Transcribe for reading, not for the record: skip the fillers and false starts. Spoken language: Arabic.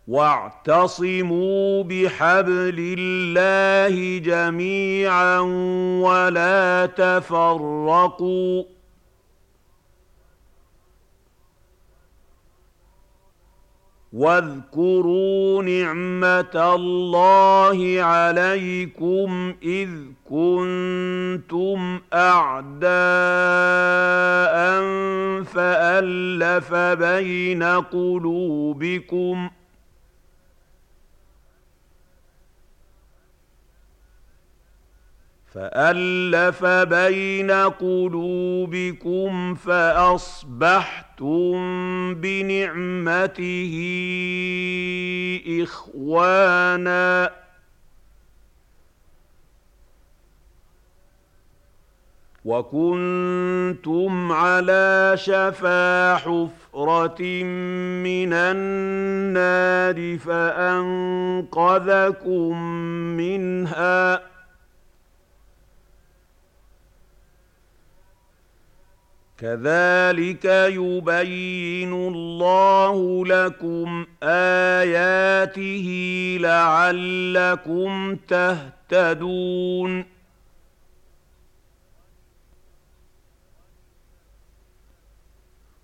وَاعْتَصِمُوا بِحَبْلِ اللَّهِ جَمِيعًا وَلَا تَفَرَّقُوا. وَاذْكُرُوا نِعْمَةَ اللَّهِ عَلَيْكُمْ إِذْ كُنتُمْ أَعْدَاءً فَأَلَّفَ بَيْنَ قُلُوبِكُمْ فَأَصْبَحْتُم بِنِعْمَتِهِ إِخْوَانًا وَكُنتُمْ عَلَىٰ شَفَا حُفْرَةٍ مِّنَ النَّارِ فَأَنقَذَكُم مِّنْهَا ۗ كَذَٰلِكَ يُبَيِّنُ اللَّهُ لَكُمْ آيَاتِهِ لَعَلَّكُمْ تَهْتَدُونَ